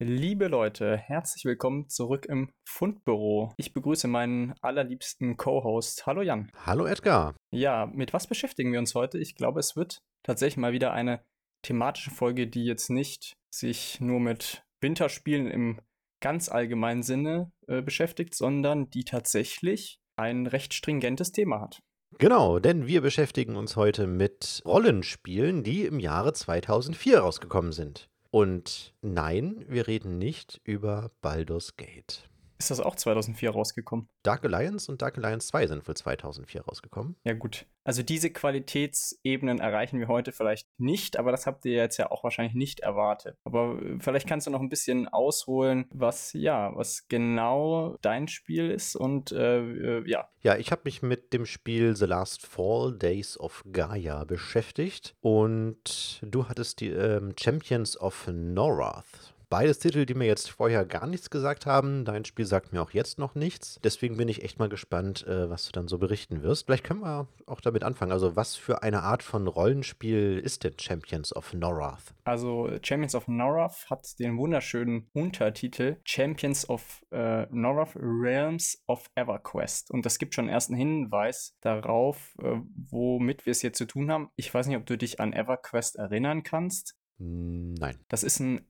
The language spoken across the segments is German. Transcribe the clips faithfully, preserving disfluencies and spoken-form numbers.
Liebe Leute, herzlich willkommen zurück im Fundbüro. Ich begrüße meinen allerliebsten Co-Host. Hallo Jan. Hallo Edgar. Ja, mit was beschäftigen wir uns heute? Ich glaube, es wird tatsächlich mal wieder eine thematische Folge, die jetzt nicht sich nur mit Winterspielen im ganz allgemeinen Sinne äh, beschäftigt, sondern die tatsächlich ein recht stringentes Thema hat. Genau, denn wir beschäftigen uns heute mit Rollenspielen, die im Jahre zweitausendvier rausgekommen sind. Und nein, wir reden nicht über Baldur's Gate. Ist das auch zweitausendvier rausgekommen? Dark Alliance und Dark Alliance zwei sind wohl zweitausendvier rausgekommen. Ja gut, also diese Qualitätsebenen erreichen wir heute vielleicht nicht, aber das habt ihr jetzt ja auch wahrscheinlich nicht erwartet. Aber vielleicht kannst du noch ein bisschen ausholen, was ja, was genau dein Spiel ist und äh, äh, ja. Ja, ich habe mich mit dem Spiel The Last Fall Days of Gaia beschäftigt und du hattest die ähm, Champions of Norath. Beides Titel, die mir jetzt vorher gar nichts gesagt haben. Dein Spiel sagt mir auch jetzt noch nichts. Deswegen bin ich echt mal gespannt, äh, was du dann so berichten wirst. Vielleicht können wir auch damit anfangen. Also was für eine Art von Rollenspiel ist denn Champions of Norath? Also Champions of Norath hat den wunderschönen Untertitel Champions of äh, Norath Realms of EverQuest. Und das gibt schon einen ersten Hinweis darauf, äh, womit wir es hier zu tun haben. Ich weiß nicht, ob du dich an EverQuest erinnern kannst. Nein. Das ist ein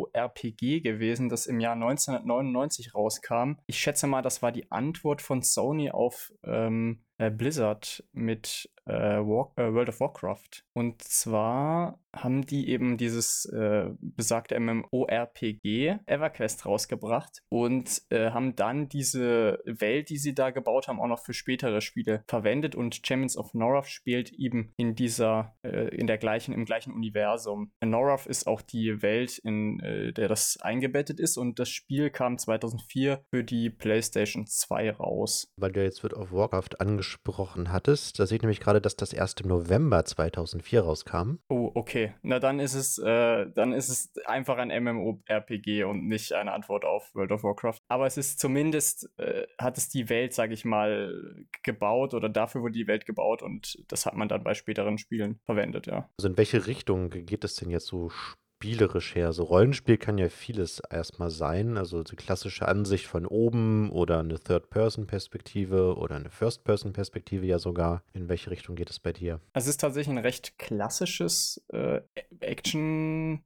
MMORPG gewesen, das im Jahr neunzehnhundertneunundneunzig rauskam. Ich schätze mal, das war die Antwort von Sony auf ähm, äh, Blizzard mit äh, War äh, World of Warcraft. Und zwar haben die eben dieses äh, besagte MMORPG EverQuest rausgebracht und äh, haben dann diese Welt, die sie da gebaut haben, auch noch für spätere Spiele verwendet. Und Champions of Norath spielt eben in dieser, äh, in der gleichen, im gleichen Universum. Norath ist auch die Welt, in äh, der das eingebettet ist, und das Spiel kam zweitausendvier für die PlayStation zwei raus. Weil du jetzt World of Warcraft angesprochen hattest, da sehe ich nämlich gerade, dass das erst im November zweitausendvier rauskam. Oh, okay. Na, dann ist es, äh, dann ist es einfach ein MMORPG und nicht eine Antwort auf World of Warcraft. Aber es ist zumindest, äh, hat es die Welt, sage ich mal, gebaut, oder dafür wurde die Welt gebaut, und das hat man dann bei späteren Spielen verwendet, ja. Also in welche Richtung geht es denn jetzt so spielerisch her? So Rollenspiel kann ja vieles erstmal sein, also die klassische Ansicht von oben oder eine Third-Person-Perspektive oder eine First-Person-Perspektive ja sogar. In welche Richtung geht es bei dir? Es ist tatsächlich ein recht klassisches äh, Action-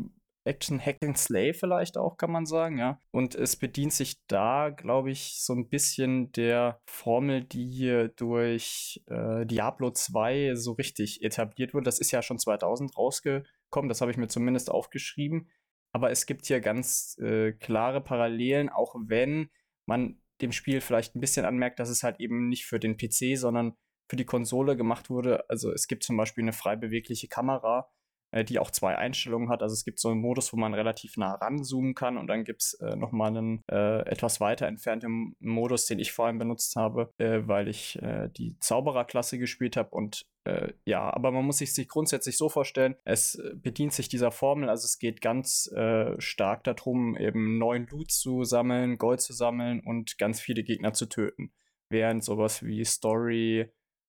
Action Hack and Slay vielleicht auch, kann man sagen, ja. Und es bedient sich da, glaube ich, so ein bisschen der Formel, die hier durch äh, Diablo zwei so richtig etabliert wurde. Das ist ja schon zweitausend rausgekommen, das habe ich mir zumindest aufgeschrieben. Aber es gibt hier ganz äh, klare Parallelen, auch wenn man dem Spiel vielleicht ein bisschen anmerkt, dass es halt eben nicht für den P C, sondern für die Konsole gemacht wurde. Also es gibt zum Beispiel eine frei bewegliche Kamera, äh, die auch zwei Einstellungen hat. Also es gibt so einen Modus, wo man relativ nah ranzoomen kann, und dann gibt es äh, nochmal einen äh, etwas weiter entfernten Modus, den ich vor allem benutzt habe, äh, weil ich äh, die Zaubererklasse gespielt habe. Und äh, ja, aber man muss sich, sich grundsätzlich so vorstellen, es bedient sich dieser Formel. Also es geht ganz äh, stark darum, eben neuen Loot zu sammeln, Gold zu sammeln und ganz viele Gegner zu töten. Während sowas wie Story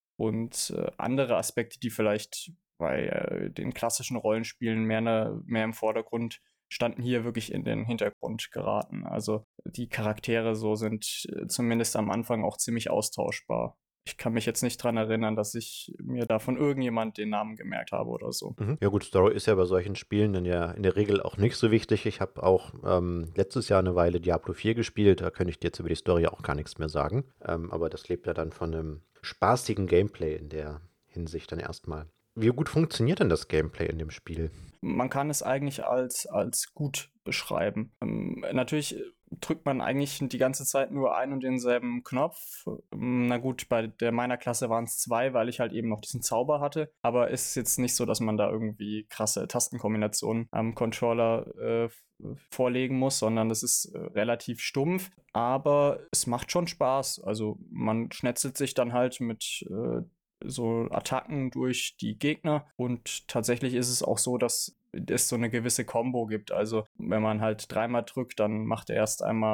und äh, andere Aspekte, die vielleicht bei äh, den klassischen Rollenspielen mehr, ne, mehr im Vordergrund standen, hier wirklich in den Hintergrund geraten. Also die Charaktere so sind äh, zumindest am Anfang auch ziemlich austauschbar. Ich kann mich jetzt nicht dran erinnern, dass ich mir da von irgendjemand den Namen gemerkt habe oder so. Mhm. Ja gut, Story ist ja bei solchen Spielen dann ja in der Regel auch nicht so wichtig. Ich habe auch ähm, letztes Jahr eine Weile Diablo vier gespielt, da könnte ich dir jetzt über die Story auch gar nichts mehr sagen. Ähm, aber das lebt ja dann von einem spaßigen Gameplay in der Hinsicht dann erstmal. Wie gut funktioniert denn das Gameplay in dem Spiel? Man kann es eigentlich als, als gut beschreiben. Ähm, natürlich drückt man eigentlich die ganze Zeit nur einen und denselben Knopf. Ähm, na gut, bei der meiner Klasse waren es zwei, weil ich halt eben noch diesen Zauber hatte. Aber es ist jetzt nicht so, dass man da irgendwie krasse Tastenkombinationen am Controller äh, vorlegen muss, sondern das ist äh, relativ stumpf. Aber es macht schon Spaß. Also man schnetzelt sich dann halt mit äh, so Attacken durch die Gegner, und tatsächlich ist es auch so, dass es so eine gewisse Combo gibt. Also wenn man halt dreimal drückt, dann macht er erst einmal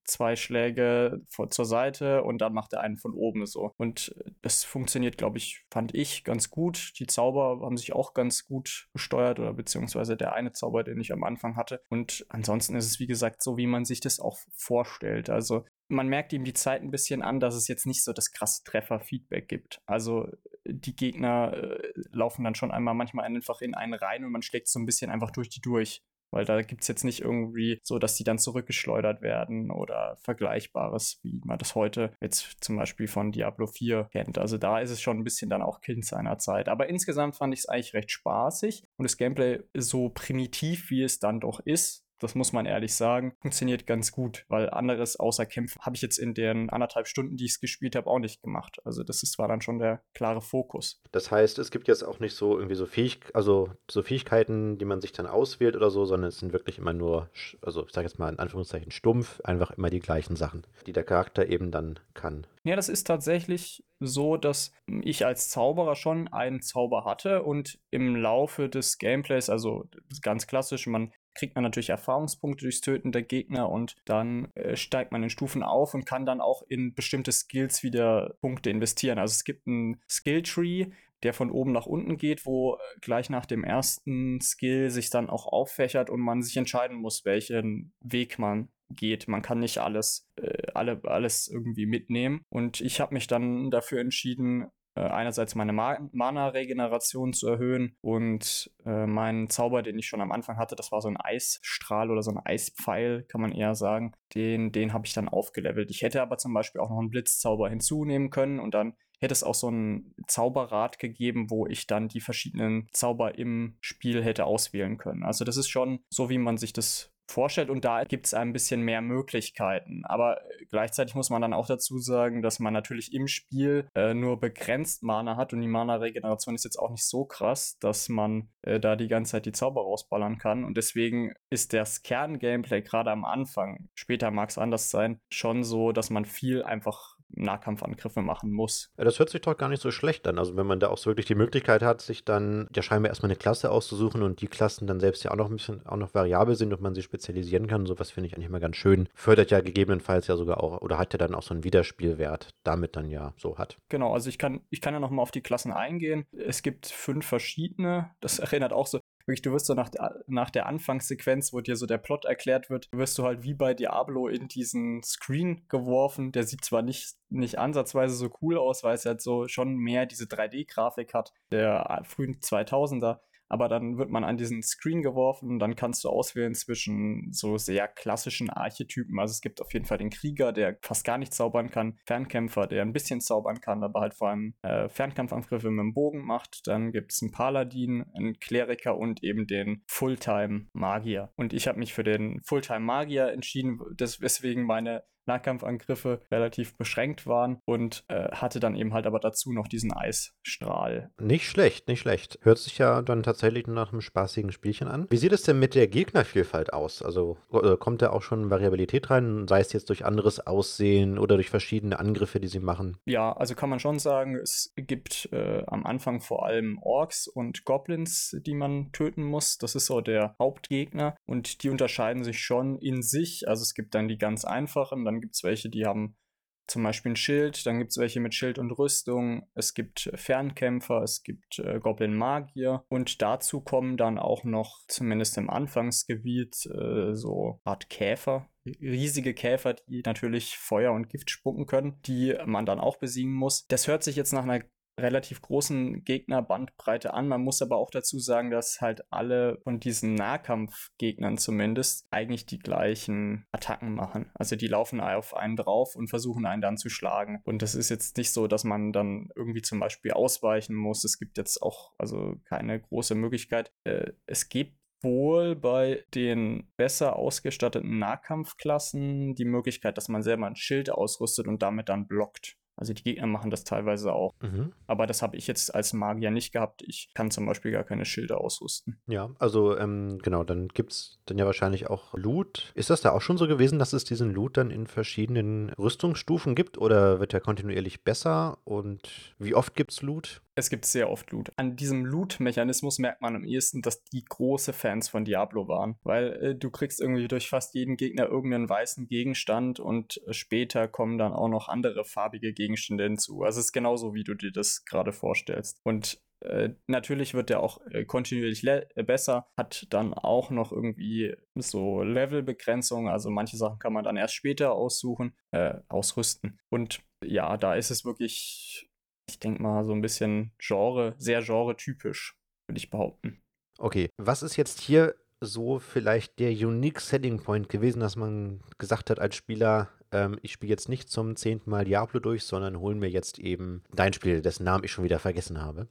zwei Schläge vor, zur Seite und dann macht er einen von oben so. Und das funktioniert, glaube ich, fand ich ganz gut. Die Zauber haben sich auch ganz gut gesteuert oder beziehungsweise der eine Zauber, den ich am Anfang hatte. Und ansonsten ist es, wie gesagt, so, wie man sich das auch vorstellt. Also man merkt ihm die Zeit ein bisschen an, dass es jetzt nicht so das krasse Treffer-Feedback gibt. Also die Gegner äh, laufen dann schon einmal manchmal einfach in einen rein und man schlägt so ein bisschen einfach durch die durch. Weil da gibt es jetzt nicht irgendwie so, dass die dann zurückgeschleudert werden oder Vergleichbares, wie man das heute jetzt zum Beispiel von Diablo vier kennt. Also da ist es schon ein bisschen dann auch Kind seiner Zeit. Aber insgesamt fand ich es eigentlich recht spaßig und das Gameplay so primitiv, wie es dann doch ist, das muss man ehrlich sagen, funktioniert ganz gut, weil anderes außer Kämpfen habe ich jetzt in den anderthalb Stunden, die ich es gespielt habe, auch nicht gemacht. Also das ist, war dann schon der klare Fokus. Das heißt, es gibt jetzt auch nicht so irgendwie so, Fähig also so Fähigkeiten, die man sich dann auswählt oder so, sondern es sind wirklich immer nur, sch- also ich sage jetzt mal in Anführungszeichen stumpf, einfach immer die gleichen Sachen, die der Charakter eben dann kann. Ja, das ist tatsächlich so, dass ich als Zauberer schon einen Zauber hatte und im Laufe des Gameplays, also ganz klassisch, man kriegt man natürlich Erfahrungspunkte durchs Töten der Gegner und dann äh, steigt man in Stufen auf und kann dann auch in bestimmte Skills wieder Punkte investieren. Also es gibt einen Skilltree, der von oben nach unten geht, wo gleich nach dem ersten Skill sich dann auch auffächert und man sich entscheiden muss, welchen Weg man geht. Man kann nicht alles, äh, alle, alles irgendwie mitnehmen. Und ich habe mich dann dafür entschieden, äh, einerseits meine Ma Mana-Regeneration zu erhöhen und äh, meinen Zauber, den ich schon am Anfang hatte, das war so ein Eisstrahl oder so ein Eispfeil, kann man eher sagen, den, den habe ich dann aufgelevelt. Ich hätte aber zum Beispiel auch noch einen Blitzzauber hinzunehmen können und dann hätte es auch so ein Zauberrad gegeben, wo ich dann die verschiedenen Zauber im Spiel hätte auswählen können. Also das ist schon so, wie man sich das vorstellt und da gibt es ein bisschen mehr Möglichkeiten. Aber gleichzeitig muss man dann auch dazu sagen, dass man natürlich im Spiel äh, nur begrenzt Mana hat und die Mana-Regeneration ist jetzt auch nicht so krass, dass man äh, da die ganze Zeit die Zauber rausballern kann und deswegen ist das Kern-Gameplay gerade am Anfang, später mag es anders sein, schon so, dass man viel einfach Nahkampfangriffe machen muss. Ja, das hört sich doch gar nicht so schlecht an. Also wenn man da auch so wirklich die Möglichkeit hat, sich dann ja scheinbar erstmal eine Klasse auszusuchen und die Klassen dann selbst ja auch noch ein bisschen auch noch variabel sind und man sie spezialisieren kann, sowas finde ich eigentlich immer ganz schön. Fördert ja gegebenenfalls ja sogar auch, oder hat ja dann auch so einen Wiederspielwert, damit dann ja so hat. Genau, also ich kann, ich kann ja noch mal auf die Klassen eingehen. Es gibt fünf verschiedene. Das erinnert auch so, wirklich, du wirst so nach der, nach der Anfangssequenz, wo dir so der Plot erklärt wird, wirst du halt wie bei Diablo in diesen Screen geworfen. Der sieht zwar nicht, nicht ansatzweise so cool aus, weil es halt so schon mehr diese drei D-Grafik hat, der frühen zweitausender, aber dann wird man an diesen Screen geworfen und dann kannst du auswählen zwischen so sehr klassischen Archetypen. Also es gibt auf jeden Fall den Krieger, der fast gar nicht zaubern kann, Fernkämpfer, der ein bisschen zaubern kann, aber halt vor allem äh, Fernkampfangriffe mit dem Bogen macht. Dann gibt es einen Paladin, einen Kleriker und eben den Fulltime-Magier. Und ich habe mich für den Fulltime-Magier entschieden, weswegen meine Nahkampfangriffe relativ beschränkt waren und äh, hatte dann eben halt aber dazu noch diesen Eisstrahl. Nicht schlecht, nicht schlecht. Hört sich ja dann tatsächlich nach einem spaßigen Spielchen an. Wie sieht es denn mit der Gegnervielfalt aus? Also äh, kommt da auch schon Variabilität rein, sei es jetzt durch anderes Aussehen oder durch verschiedene Angriffe, die sie machen? Ja, also kann man schon sagen, es gibt äh, am Anfang vor allem Orks und Goblins, die man töten muss. Das ist so der Hauptgegner und die unterscheiden sich schon in sich. Also es gibt dann die ganz einfachen, dann gibt es welche, die haben zum Beispiel ein Schild, dann gibt es welche mit Schild und Rüstung, es gibt Fernkämpfer, es gibt äh, Goblin-Magier und dazu kommen dann auch noch, zumindest im Anfangsgebiet, äh, so Art Käfer, riesige Käfer, die natürlich Feuer und Gift spucken können, die man dann auch besiegen muss. Das hört sich jetzt nach einer relativ großen Gegnerbandbreite an. Man muss aber auch dazu sagen, dass halt alle von diesen Nahkampfgegnern zumindest eigentlich die gleichen Attacken machen. Also die laufen auf einen drauf und versuchen einen dann zu schlagen. Und das ist jetzt nicht so, dass man dann irgendwie zum Beispiel ausweichen muss. Es gibt jetzt auch also keine große Möglichkeit. Äh, es gibt wohl bei den besser ausgestatteten Nahkampfklassen die Möglichkeit, dass man selber ein Schild ausrüstet und damit dann blockt. Also die Gegner machen das teilweise auch. Mhm. Aber das habe ich jetzt als Magier nicht gehabt. Ich kann zum Beispiel gar keine Schilder ausrüsten. Ja, also ähm, genau, dann gibt es dann ja wahrscheinlich auch Loot. Ist das da auch schon so gewesen, dass es diesen Loot dann in verschiedenen Rüstungsstufen gibt oder wird der kontinuierlich besser? Und wie oft gibt es Loot? Es gibt sehr oft Loot. An diesem Loot-Mechanismus merkt man am ehesten, dass die große Fans von Diablo waren. Weil äh, du kriegst irgendwie durch fast jeden Gegner irgendeinen weißen Gegenstand und äh, später kommen dann auch noch andere farbige Gegenstände hinzu. Also es ist genauso, wie du dir das gerade vorstellst. Und äh, natürlich wird der auch äh, kontinuierlich le- äh, besser, hat dann auch noch irgendwie so Levelbegrenzungen. Also manche Sachen kann man dann erst später aussuchen, äh, ausrüsten. Und ja, da ist es wirklich, ich denke mal, so ein bisschen Genre, sehr genre-typisch, würde ich behaupten. Okay, was ist jetzt hier so vielleicht der Unique Selling Point gewesen, dass man gesagt hat als Spieler, ähm, ich spiele jetzt nicht zum zehnten Mal Diablo durch, sondern hole mir jetzt eben dein Spiel, dessen Namen ich schon wieder vergessen habe.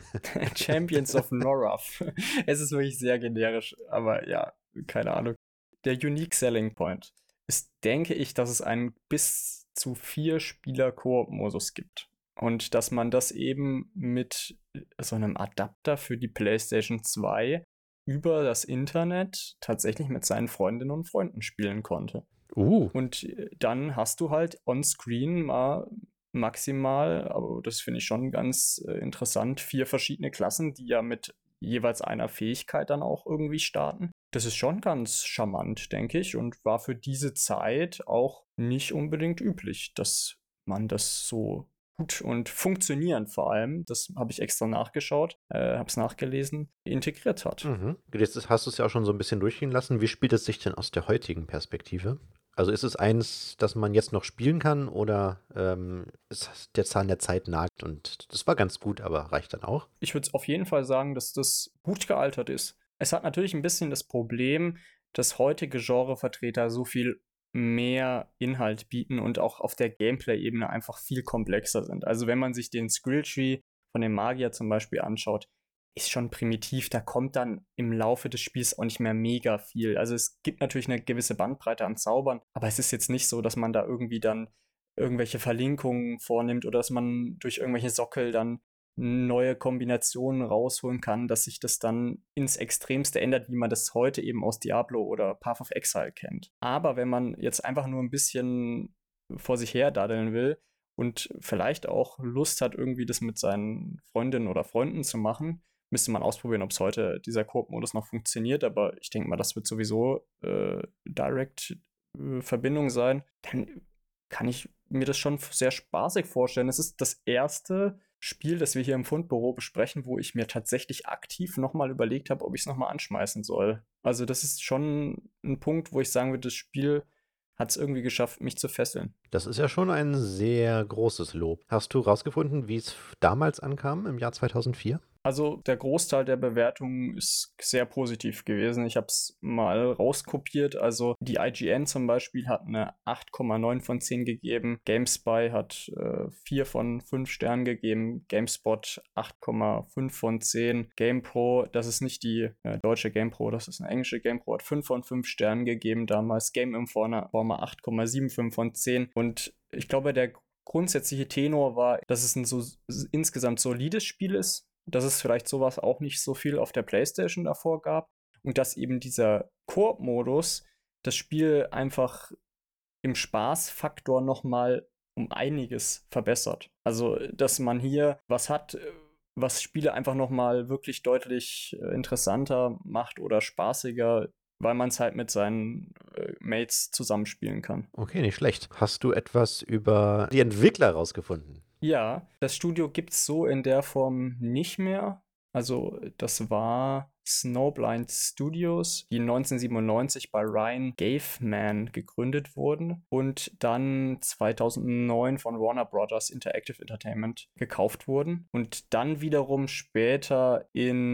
Champions of Norath. Es ist wirklich sehr generisch, aber ja, keine Ahnung. Der Unique Selling Point ist, denke ich, dass es einen bis zu vier Spieler-Koop-Modus gibt. Und dass man das eben mit so einem Adapter für die PlayStation zwei über das Internet tatsächlich mit seinen Freundinnen und Freunden spielen konnte. Uh, Und dann hast du halt on-screen mal maximal, aber das finde ich schon ganz äh, interessant, vier verschiedene Klassen, die ja mit jeweils einer Fähigkeit dann auch irgendwie starten. Das ist schon ganz charmant, denke ich, und war für diese Zeit auch nicht unbedingt üblich, dass man das so gut und funktionierend vor allem, das habe ich extra nachgeschaut, äh, habe es nachgelesen, integriert hat. mhm. Jetzt ist- hast du es ja auch schon so ein bisschen durchgehen lassen. Wie spielt es sich denn aus der heutigen Perspektive? Also ist es eins, das man jetzt noch spielen kann oder ähm, ist der Zahn der Zeit nagt und das war ganz gut, aber reicht dann auch? Ich würde auf jeden Fall sagen, dass das gut gealtert ist. Es hat natürlich ein bisschen das Problem, dass heutige Genrevertreter so viel mehr Inhalt bieten und auch auf der Gameplay-Ebene einfach viel komplexer sind. Also wenn man sich den Skrill-Tree von dem Magier zum Beispiel anschaut, ist schon primitiv. Da kommt dann im Laufe des Spiels auch nicht mehr mega viel. Also es gibt natürlich eine gewisse Bandbreite an Zaubern, aber es ist jetzt nicht so, dass man da irgendwie dann irgendwelche Verlinkungen vornimmt oder dass man durch irgendwelche Sockel dann neue Kombinationen rausholen kann, dass sich das dann ins Extremste ändert, wie man das heute eben aus Diablo oder Path of Exile kennt. Aber wenn man jetzt einfach nur ein bisschen vor sich her daddeln will und vielleicht auch Lust hat, irgendwie das mit seinen Freundinnen oder Freunden zu machen, müsste man ausprobieren, ob es heute dieser Koop-Modus noch funktioniert. Aber ich denke mal, das wird sowieso äh, Direct-Verbindung äh, sein. Dann kann ich mir das schon sehr spaßig vorstellen. Es ist das erste Spiel, das wir hier im Fundbüro besprechen, wo ich mir tatsächlich aktiv nochmal überlegt habe, ob ich es nochmal anschmeißen soll. Also das ist schon ein Punkt, wo ich sagen würde, das Spiel hat es irgendwie geschafft, mich zu fesseln. Das ist ja schon ein sehr großes Lob. Hast du rausgefunden, wie es damals ankam, im Jahr zweitausendvier? Also der Großteil der Bewertungen ist sehr positiv gewesen. Ich habe es mal rauskopiert. Also die I G N zum Beispiel hat eine acht Komma neun von zehn gegeben. GameSpy hat äh, vier von fünf Sternen gegeben. GameSpot acht Komma fünf von zehn. GamePro, das ist nicht die äh, deutsche GamePro, das ist eine englische GamePro, hat fünf von fünf Sternen gegeben damals. Game Informer acht Komma fünfundsiebzig von zehn. Und ich glaube, der grundsätzliche Tenor war, dass es ein so insgesamt solides Spiel ist, dass es vielleicht sowas auch nicht so viel auf der PlayStation davor gab und dass eben dieser Koop-Modus das Spiel einfach im Spaßfaktor nochmal um einiges verbessert. Also, dass man hier was hat, was Spiele einfach nochmal wirklich deutlich interessanter macht oder spaßiger, weil man es halt mit seinen äh, Mates zusammenspielen kann. Okay, nicht schlecht. Hast du etwas über die Entwickler rausgefunden? Ja, das Studio gibt es so in der Form nicht mehr. Also, das war Snowblind Studios, die neunzehnhundertsiebenundneunzig bei Ryan Gaveman gegründet wurden und dann zweitausendneun von Warner Brothers Interactive Entertainment gekauft wurden und dann wiederum später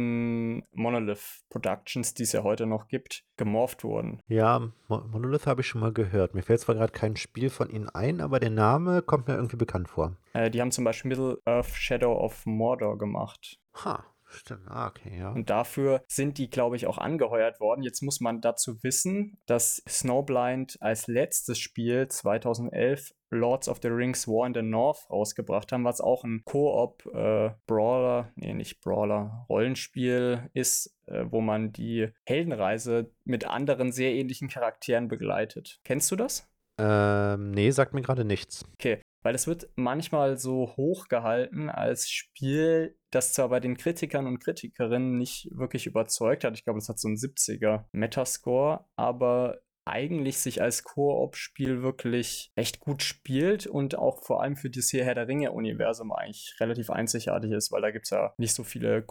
in Monolith Productions, die es ja heute noch gibt, gemorpht wurden. Ja, Mo- Monolith habe ich schon mal gehört. Mir fällt zwar gerade kein Spiel von ihnen ein, aber der Name kommt mir irgendwie bekannt vor. Äh, die haben zum Beispiel Middle-earth Shadow of Mordor gemacht. Ha, stimmt. Ah, okay, ja. Und dafür sind die, glaube ich, auch angeheuert worden. Jetzt muss man dazu wissen, dass Snowblind als letztes Spiel zweitausendelf Lords of the Rings War in the North rausgebracht haben, was auch ein Koop-Brawler, äh, nee, nicht Brawler, Rollenspiel ist, äh, wo man die Heldenreise mit anderen sehr ähnlichen Charakteren begleitet. Kennst du das? Ähm, nee, sagt mir gerade nichts. Okay, Weil es wird manchmal so hochgehalten als Spiel, das zwar bei den Kritikern und Kritikerinnen nicht wirklich überzeugt hat. Ich glaube, es hat so einen siebziger Metascore, aber eigentlich sich als Koop-Spiel wirklich echt gut spielt und auch vor allem für das hier Herr der Ringe-Universum eigentlich relativ einzigartig ist, weil da gibt es ja nicht so viele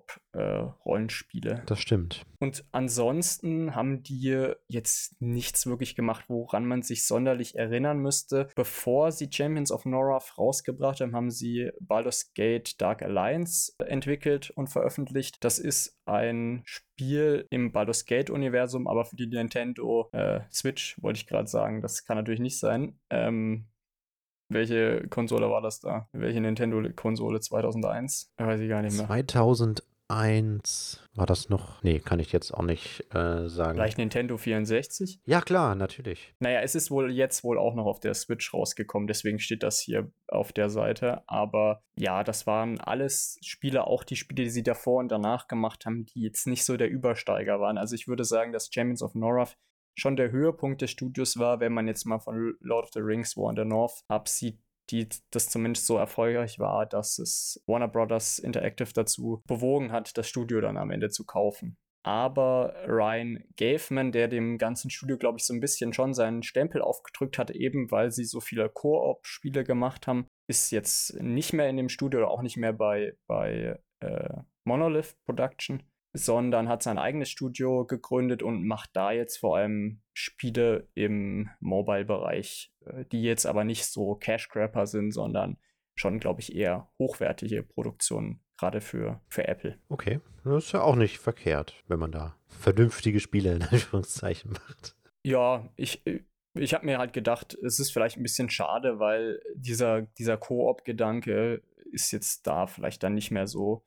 Koop-Rollenspiele. Das stimmt. Und ansonsten haben die jetzt nichts wirklich gemacht, woran man sich sonderlich erinnern müsste. Bevor sie Champions of Norath rausgebracht haben, haben sie Baldur's Gate Dark Alliance entwickelt und veröffentlicht. Das ist ein Spiel im Baldur's Gate-Universum, aber für die Nintendo äh, Switch, wollte ich gerade sagen. Das kann natürlich nicht sein. Ähm, welche Konsole war das da? Welche Nintendo-Konsole? zweitausendeins? Weiß ich gar nicht mehr. zweitausendeins war das noch? Nee, kann ich jetzt auch nicht äh, sagen. Vielleicht Nintendo vierundsechzig? Ja, klar, natürlich. Naja, es ist wohl jetzt wohl auch noch auf der Switch rausgekommen, deswegen steht das hier auf der Seite. Aber ja, das waren alles Spiele, auch die Spiele, die sie davor und danach gemacht haben, die jetzt nicht so der Übersteiger waren. Also ich würde sagen, dass Champions of Norath schon der Höhepunkt des Studios war, wenn man jetzt mal von Lord of the Rings War in the North absieht, die das zumindest so erfolgreich war, dass es Warner Brothers Interactive dazu bewogen hat, das Studio dann am Ende zu kaufen. Aber Ryan Gaveman, der dem ganzen Studio, glaube ich, so ein bisschen schon seinen Stempel aufgedrückt hat, eben weil sie so viele Koop-Spiele gemacht haben, ist jetzt nicht mehr in dem Studio oder auch nicht mehr bei, bei äh, Monolith Production, sondern hat sein eigenes Studio gegründet und macht da jetzt vor allem Spiele im Mobile-Bereich, die jetzt aber nicht so Cash-Grabber sind, sondern schon, glaube ich, eher hochwertige Produktionen, gerade für, für Apple. Okay, das ist ja auch nicht verkehrt, wenn man da vernünftige Spiele in Anführungszeichen macht. Ja, ich, ich habe mir halt gedacht, es ist vielleicht ein bisschen schade, weil dieser, dieser Koop-Gedanke ist jetzt da vielleicht dann nicht mehr so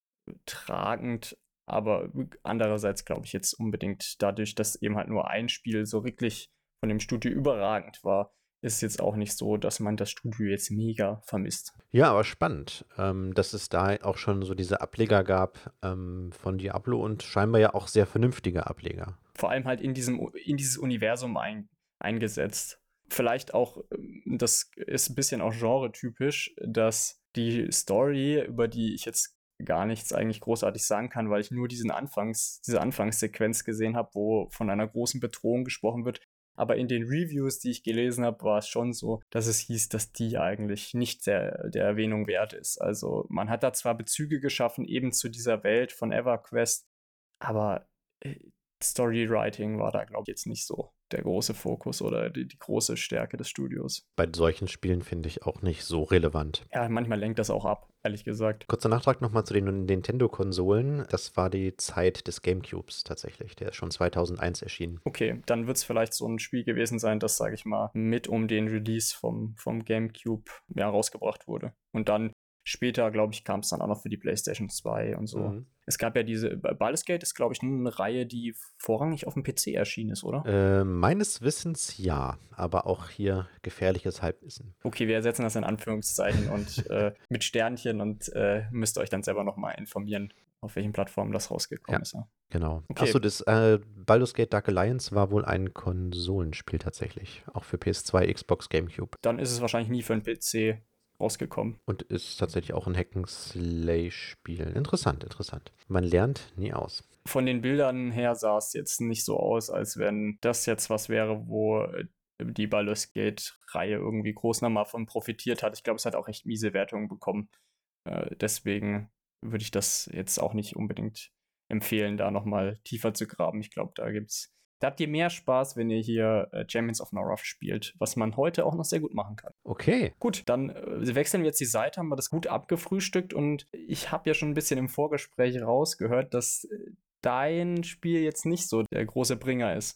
tragend. Aber andererseits glaube ich jetzt unbedingt dadurch, dass eben halt nur ein Spiel so wirklich von dem Studio überragend war, ist es jetzt auch nicht so, dass man das Studio jetzt mega vermisst. Ja, aber spannend, ähm, dass es da auch schon so diese Ableger gab ähm, von Diablo und scheinbar ja auch sehr vernünftige Ableger. Vor allem halt in diesem in dieses Universum ein, eingesetzt. Vielleicht auch, das ist ein bisschen auch genretypisch, dass die Story, über die ich jetzt gar nichts eigentlich großartig sagen kann, weil ich nur diesen Anfangs, diese Anfangssequenz gesehen habe, wo von einer großen Bedrohung gesprochen wird. Aber in den Reviews, die ich gelesen habe, war es schon so, dass es hieß, dass die eigentlich nicht sehr der Erwähnung wert ist. Also man hat da zwar Bezüge geschaffen, eben zu dieser Welt von EverQuest, aber äh, Storywriting war da, glaube ich, jetzt nicht so der große Fokus oder die, die große Stärke des Studios. Bei solchen Spielen finde ich auch nicht so relevant. Ja, manchmal lenkt das auch ab, ehrlich gesagt. Kurzer Nachtrag nochmal zu den Nintendo-Konsolen. Das war die Zeit des Gamecubes tatsächlich. Der ist schon zweitausendeins erschienen. Okay, dann wird es vielleicht so ein Spiel gewesen sein, das, sage ich mal, mit um den Release vom, vom Gamecube ja, rausgebracht wurde. Und dann später, glaube ich, kam es dann auch noch für die PlayStation zwei und so. Mhm. Es gab ja diese, Baldur's Gate ist, glaube ich, eine Reihe, die vorrangig auf dem P C erschienen ist, oder? Äh, meines Wissens ja, aber auch hier gefährliches Halbwissen. Okay, wir setzen das in Anführungszeichen und äh, mit Sternchen und äh, müsst euch dann selber nochmal informieren, auf welchen Plattformen das rausgekommen ja, ist. Ja. Genau. Okay. Achso, das äh, Baldur's Gate Dark Alliance war wohl ein Konsolenspiel tatsächlich, auch für P S zwei, Xbox, Gamecube. Dann ist es wahrscheinlich nie für einen P C rausgekommen. Und ist tatsächlich auch ein Hack-and-Slay-Spiel. Interessant, interessant. Man lernt nie aus. Von den Bildern her sah es jetzt nicht so aus, als wenn das jetzt was wäre, wo die Baldur's Gate-Reihe irgendwie groß nochmal von profitiert hat. Ich glaube, es hat auch echt miese Wertungen bekommen. Äh, deswegen würde ich das jetzt auch nicht unbedingt empfehlen, da nochmal tiefer zu graben. Ich glaube, da gibt's Da habt ihr mehr Spaß, wenn ihr hier äh, Champions of Norath spielt, was man heute auch noch sehr gut machen kann. Okay. Gut, dann äh, wechseln wir jetzt die Seite, haben wir das gut abgefrühstückt und ich habe ja schon ein bisschen im Vorgespräch rausgehört, dass äh, dein Spiel jetzt nicht so der große Bringer ist.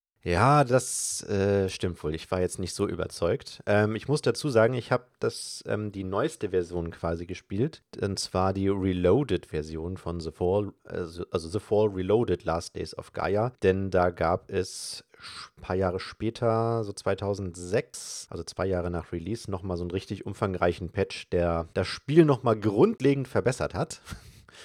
Ja, das äh, stimmt wohl. Ich war jetzt nicht so überzeugt. Ähm, ich muss dazu sagen, ich habe das ähm, die neueste Version quasi gespielt. Und zwar die Reloaded-Version von The Fall, also, also The Fall Reloaded Last Days of Gaia. Denn da gab es ein paar Jahre später, so zweitausendsechs, also zwei Jahre nach Release, nochmal so einen richtig umfangreichen Patch, der das Spiel nochmal grundlegend verbessert hat.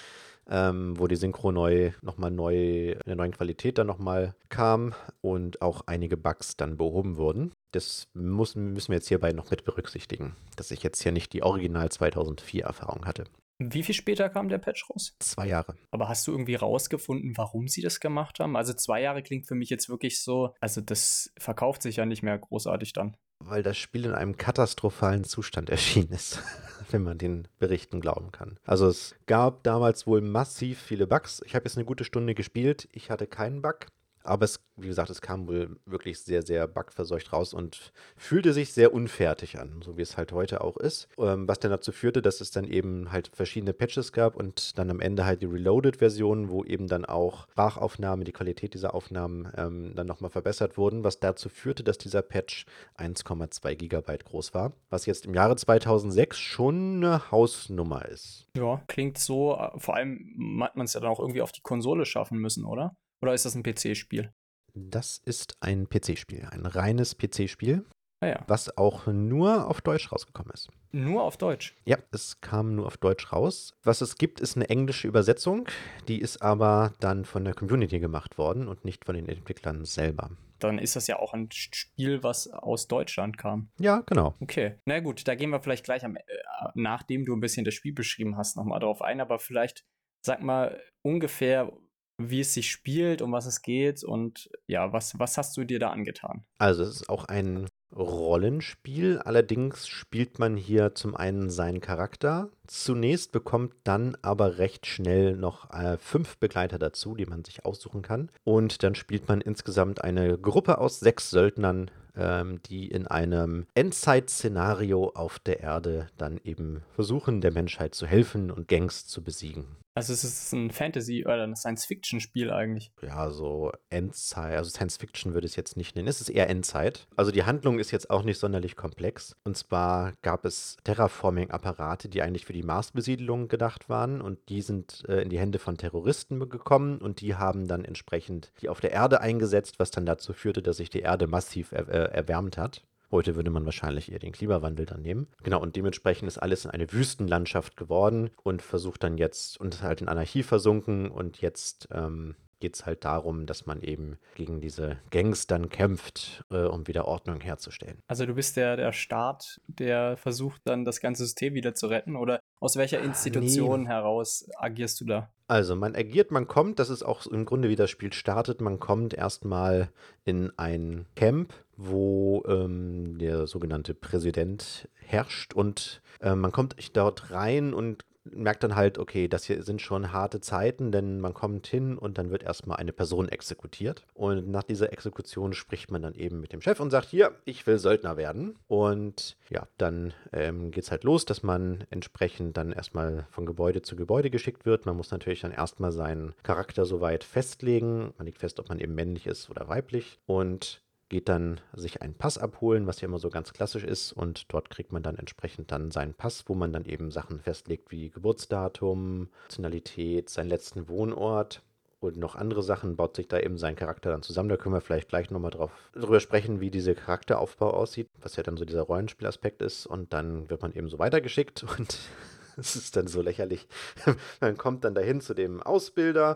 ähm, wo die Synchro neu, nochmal neu, in der neuen Qualität dann nochmal kam und auch einige Bugs dann behoben wurden. Das muss, müssen wir jetzt hierbei noch mit berücksichtigen, dass ich jetzt hier nicht die Original zweitausendvier Erfahrung hatte. Wie viel später kam der Patch raus? Zwei Jahre. Aber hast du irgendwie rausgefunden, warum sie das gemacht haben? Also zwei Jahre klingt für mich jetzt wirklich so, also das verkauft sich ja nicht mehr großartig dann. Weil das Spiel in einem katastrophalen Zustand erschienen ist, wenn man den Berichten glauben kann. Also es gab damals wohl massiv viele Bugs. Ich habe jetzt eine gute Stunde gespielt, ich hatte keinen Bug. Aber es, wie gesagt, es kam wohl wirklich sehr, sehr bugverseucht raus und fühlte sich sehr unfertig an, so wie es halt heute auch ist. Ähm, was dann dazu führte, dass es dann eben halt verschiedene Patches gab und dann am Ende halt die Reloaded-Version, wo eben dann auch Sprachaufnahmen, die Qualität dieser Aufnahmen ähm, dann nochmal verbessert wurden, was dazu führte, dass dieser Patch eins Komma zwei Gigabyte groß war, was jetzt im Jahre zweitausendsechs schon eine Hausnummer ist. Ja, klingt so, äh, vor allem hat man es ja dann auch irgendwie auf die Konsole schaffen müssen, oder? Oder ist das ein P C-Spiel? Das ist ein P C-Spiel, ein reines P C-Spiel, Ah ja, was auch nur auf Deutsch rausgekommen ist. nur auf Deutsch. Ja, es kam nur auf Deutsch raus. Was es gibt, ist eine englische Übersetzung. Die ist aber dann von der Community gemacht worden und nicht von den Entwicklern selber. Dann ist das ja auch ein Spiel, was aus Deutschland kam. Ja, genau. Okay, na gut, da gehen wir vielleicht gleich, am, äh, nachdem du ein bisschen das Spiel beschrieben hast, nochmal drauf ein. Aber vielleicht sag mal ungefähr, wie es sich spielt, um was es geht und ja, was, was hast du dir da angetan? Also es ist auch ein Rollenspiel. Allerdings spielt man hier zum einen seinen Charakter. Zunächst bekommt dann aber recht schnell noch äh, fünf Begleiter dazu, die man sich aussuchen kann. Und dann spielt man insgesamt eine Gruppe aus sechs Söldnern, ähm, die in einem Endzeit-Szenario auf der Erde dann eben versuchen, der Menschheit zu helfen und Gangs zu besiegen. Also es ist ein Fantasy- oder ein Science-Fiction-Spiel eigentlich. Ja, so Endzeit, also Science Fiction würde ich es jetzt nicht nennen. Es ist eher Endzeit. Also die Handlung ist jetzt auch nicht sonderlich komplex. Und zwar gab es Terraforming-Apparate, die eigentlich für die Marsbesiedlung gedacht waren. Und die sind äh, in die Hände von Terroristen gekommen. Und die haben dann entsprechend die auf der Erde eingesetzt, was dann dazu führte, dass sich die Erde massiv er äh, erwärmt hat. Heute würde man wahrscheinlich eher den Klimawandel dann nehmen. Genau, und dementsprechend ist alles in eine Wüstenlandschaft geworden und versucht dann jetzt, und ist halt in Anarchie versunken und jetzt ähm, geht es halt darum, dass man eben gegen diese Gangs dann kämpft, äh, um wieder Ordnung herzustellen. Also du bist der, der Staat, der versucht dann das ganze System wieder zu retten oder aus welcher Institution nee. heraus agierst du da? Also man agiert, man kommt, das ist auch im Grunde, wie das Spiel startet, man kommt erstmal in ein Camp, wo ähm, der sogenannte Präsident herrscht und äh, man kommt dort rein und merkt dann halt, okay, das hier sind schon harte Zeiten, denn man kommt hin und dann wird erstmal eine Person exekutiert. Und nach dieser Exekution spricht man dann eben mit dem Chef und sagt, hier, ich will Söldner werden. Und ja, dann ähm, geht es halt los, dass man entsprechend dann erstmal von Gebäude zu Gebäude geschickt wird. Man muss natürlich dann erstmal seinen Charakter soweit festlegen. Man legt fest, ob man eben männlich ist oder weiblich. Und geht dann sich einen Pass abholen, was ja immer so ganz klassisch ist. Und dort kriegt man dann entsprechend dann seinen Pass, wo man dann eben Sachen festlegt wie Geburtsdatum, Nationalität, seinen letzten Wohnort und noch andere Sachen. Baut sich da eben sein Charakter dann zusammen. Da können wir vielleicht gleich nochmal drauf drüber sprechen, wie dieser Charakteraufbau aussieht, was ja dann so dieser Rollenspielaspekt ist. Und dann wird man eben so weitergeschickt und es ist dann so lächerlich. Man kommt dann dahin zu dem Ausbilder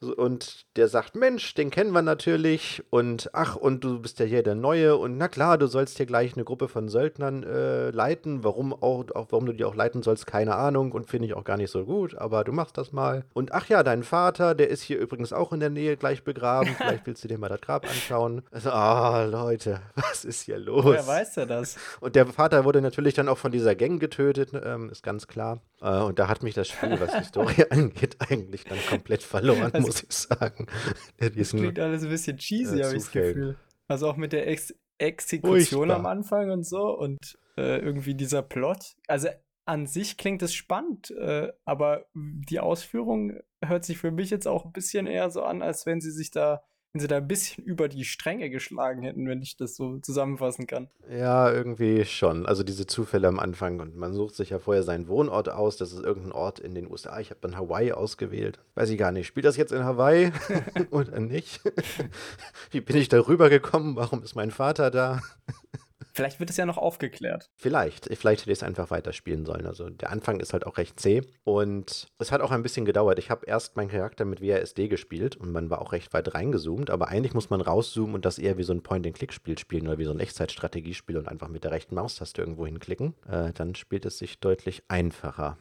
und der sagt, Mensch, den kennen wir natürlich und ach, und du bist ja hier der Neue und na klar, du sollst hier gleich eine Gruppe von Söldnern äh, leiten. Warum auch, auch, warum du die auch leiten sollst, keine Ahnung und finde ich auch gar nicht so gut, aber du machst das mal. Und ach ja, dein Vater, der ist hier übrigens auch in der Nähe gleich begraben. Vielleicht willst du dir mal das Grab anschauen. Also, ah, Leute, was ist hier los? Woher weiß er das? Und der Vater wurde natürlich dann auch von dieser Gang getötet, ähm, ist ganz klar. Äh, und da hat mich das Spiel, was die Story angeht, eigentlich dann komplett verloren, Also, muss ich sagen. das klingt alles ein bisschen cheesy, äh, habe ich das Zufällen. Gefühl. Also auch mit der Ex Exekution am Furchtbar. Anfang und so und äh, irgendwie dieser Plot. Also an sich klingt es spannend, äh, aber die Ausführung hört sich für mich jetzt auch ein bisschen eher so an, als wenn sie sich da, wenn sie da ein bisschen über die Stränge geschlagen hätten, wenn ich das so zusammenfassen kann. Ja, irgendwie schon. Also diese Zufälle am Anfang. Und man sucht sich ja vorher seinen Wohnort aus. Das ist irgendein Ort in den U S A. Ich habe dann Hawaii ausgewählt. Weiß ich gar nicht. Spielt das jetzt in Hawaii oder nicht? Wie bin ich da rübergekommen? Warum ist mein Vater da? Vielleicht wird es ja noch aufgeklärt. Vielleicht. Vielleicht hätte ich es einfach weiterspielen sollen. Also der Anfang ist halt auch recht zäh. Und es hat auch ein bisschen gedauert. Ich habe erst meinen Charakter mit W A S D gespielt und man war auch recht weit reingezoomt. Aber eigentlich muss man rauszoomen und das eher wie so ein Point-and-Click-Spiel spielen oder wie so ein Echtzeitstrategiespiel und einfach mit der rechten Maustaste irgendwo hinklicken. Äh, dann spielt es sich deutlich einfacher.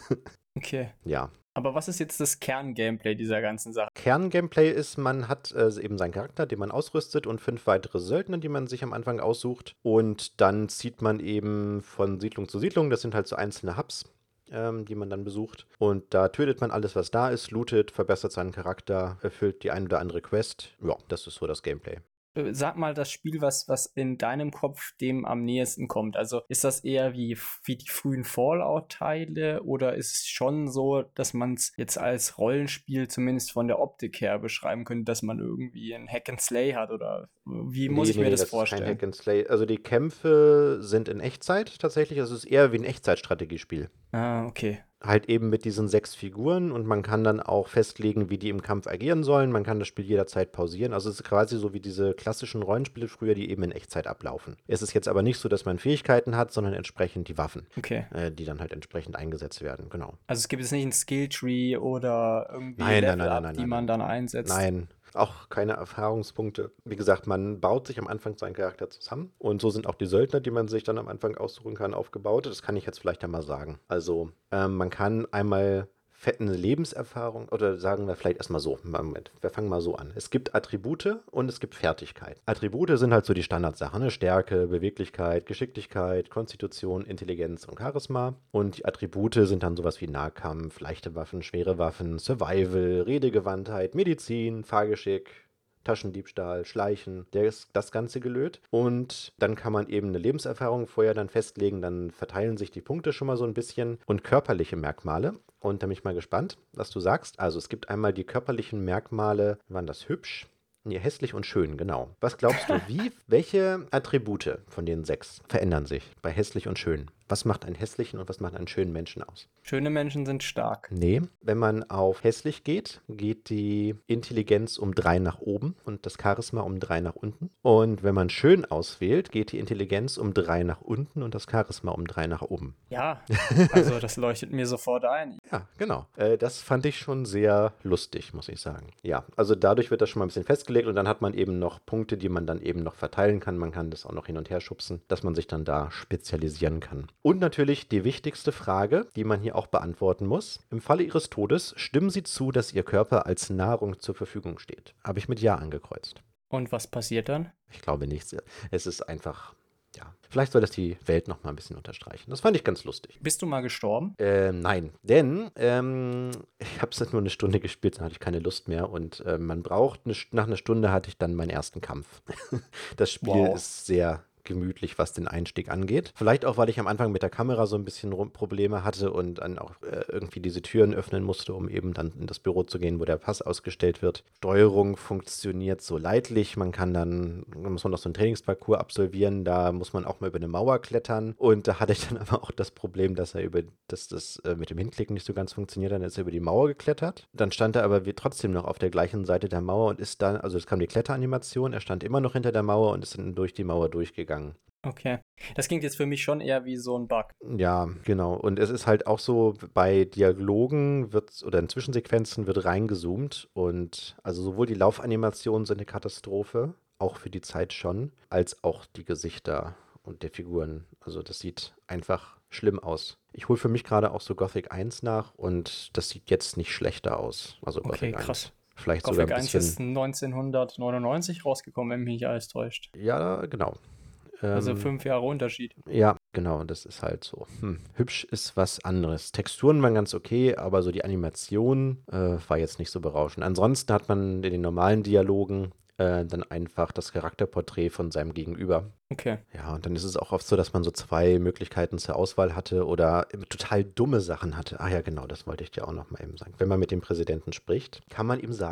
Okay. Ja. Aber was ist jetzt das Kern-Gameplay dieser ganzen Sache? Kern-Gameplay ist, man hat äh, eben seinen Charakter, den man ausrüstet und fünf weitere Söldner, die man sich am Anfang aussucht. Und dann zieht man eben von Siedlung zu Siedlung. Das sind halt so einzelne Hubs, ähm, die man dann besucht. Und da tötet man alles, was da ist, lootet, verbessert seinen Charakter, erfüllt die ein oder andere Quest. Ja, das ist so das Gameplay. Sag mal das Spiel, was, was in deinem Kopf dem am nächsten kommt. Also ist das eher wie, wie die frühen Fallout-Teile oder ist es schon so, dass man es jetzt als Rollenspiel zumindest von der Optik her beschreiben könnte, dass man irgendwie ein Hack and Slay hat oder wie muss Nee, ich nee, mir nee, das das ist kein vorstellen? Hack and Slay. Also die Kämpfe sind in Echtzeit tatsächlich. Also es ist eher wie ein Echtzeitstrategiespiel. Ah, okay. Halt eben mit diesen sechs Figuren und man kann dann auch festlegen, wie die im Kampf agieren sollen. Man kann das Spiel jederzeit pausieren. Also es ist quasi so wie diese klassischen Rollenspiele früher, die eben in Echtzeit ablaufen. Es ist jetzt aber nicht so, dass man Fähigkeiten hat, sondern entsprechend die Waffen, Okay. äh, die dann halt entsprechend eingesetzt werden. Genau. Also es gibt jetzt nicht ein Skilltree oder irgendwie Nein, nein, Level nein, nein, Up, nein, die nein, man nein. dann einsetzt. Nein, auch keine Erfahrungspunkte. Wie gesagt, man baut sich am Anfang seinen Charakter zusammen. Und so sind auch die Söldner, die man sich dann am Anfang aussuchen kann, aufgebaut. Das kann ich jetzt vielleicht einmal sagen. Also, ähm, man kann einmal fetten Lebenserfahrung, oder sagen wir vielleicht erstmal so, Moment, wir fangen mal so an. Es gibt Attribute und es gibt Fertigkeit. Attribute sind halt so die Standardsachen, ne? Stärke, Beweglichkeit, Geschicklichkeit, Konstitution, Intelligenz und Charisma. Und die Attribute sind dann sowas wie Nahkampf, leichte Waffen, schwere Waffen, Survival, Redegewandtheit, Medizin, Fahrgeschick, Taschendiebstahl, Schleichen, der ist das Ganze gelöt. Und dann kann man eben eine Lebenserfahrung vorher dann festlegen, dann verteilen sich die Punkte schon mal so ein bisschen und körperliche Merkmale. Und da bin ich mal gespannt, was du sagst. Also es gibt einmal die körperlichen Merkmale, waren das hübsch? Nee, hässlich und schön, genau. Was glaubst du, wie, welche Attribute von den sechs verändern sich bei hässlich und schön? Was macht einen hässlichen und was macht einen schönen Menschen aus? Schöne Menschen sind stark. Nee, wenn man auf hässlich geht, geht die Intelligenz um drei nach oben und das Charisma um drei nach unten. Und wenn man schön auswählt, geht die Intelligenz um drei nach unten und das Charisma um drei nach oben. Ja, also das leuchtet mir sofort ein. Ja, genau. Äh, das fand ich schon sehr lustig, muss ich sagen. Ja, also dadurch wird das schon mal ein bisschen festgelegt und dann hat man eben noch Punkte, die man dann eben noch verteilen kann. Man kann das auch noch hin und her schubsen, dass man sich dann da spezialisieren kann. Und natürlich die wichtigste Frage, die man hier auch beantworten muss. Im Falle Ihres Todes stimmen Sie zu, dass Ihr Körper als Nahrung zur Verfügung steht. Habe ich mit Ja angekreuzt. Und was passiert dann? Ich glaube nichts. Es ist einfach, ja. Vielleicht soll das die Welt noch mal ein bisschen unterstreichen. Das fand ich ganz lustig. Bist du mal gestorben? Ähm, nein, denn ähm, ich habe es nur eine Stunde gespielt, dann hatte ich keine Lust mehr und äh, man braucht, eine, nach einer Stunde hatte ich dann meinen ersten Kampf. Das Spiel Wow. ist sehr gemütlich, was den Einstieg angeht. Vielleicht auch, weil ich am Anfang mit der Kamera so ein bisschen rum Probleme hatte und dann auch äh, irgendwie diese Türen öffnen musste, um eben dann in das Büro zu gehen, wo der Pass ausgestellt wird. Steuerung funktioniert so leidlich. Man kann dann, da muss man noch so einen Trainingsparcours absolvieren, da muss man auch mal über eine Mauer klettern. Und da hatte ich dann aber auch das Problem, dass er über, dass das äh, mit dem Hinklicken nicht so ganz funktioniert. Dann ist er über die Mauer geklettert. Dann stand er aber wie, trotzdem noch auf der gleichen Seite der Mauer und ist dann, also es kam die Kletteranimation, er stand immer noch hinter der Mauer und ist dann durch die Mauer durchgegangen. Okay. Das klingt jetzt für mich schon eher wie so ein Bug. Ja, genau. Und es ist halt auch so, bei Dialogen wird oder in Zwischensequenzen wird reingezoomt und also sowohl die Laufanimationen sind eine Katastrophe, auch für die Zeit schon, als auch die Gesichter und der Figuren. Also das sieht einfach schlimm aus. Ich hole für mich gerade auch so Gothic eins nach und das sieht jetzt nicht schlechter aus. Also Okay, Gothic eins. krass. Vielleicht Gothic sogar ein eins bisschen. ist neunzehnhundertneunundneunzig rausgekommen, wenn mich nicht alles täuscht. Ja, genau. Also Ähm, fünf Jahre Unterschied. Ja, genau, das ist halt so. Hm. Hübsch ist was anderes. Texturen waren ganz okay, aber so die Animation äh, war jetzt nicht so berauschend. Ansonsten hat man in den normalen Dialogen äh, dann einfach das Charakterporträt von seinem Gegenüber. Okay. Ja, und dann ist es auch oft so, dass man so zwei Möglichkeiten zur Auswahl hatte oder total dumme Sachen hatte. Ah ja, genau, das wollte ich dir auch noch mal eben sagen. Wenn man mit dem Präsidenten spricht, kann man ihm sagen,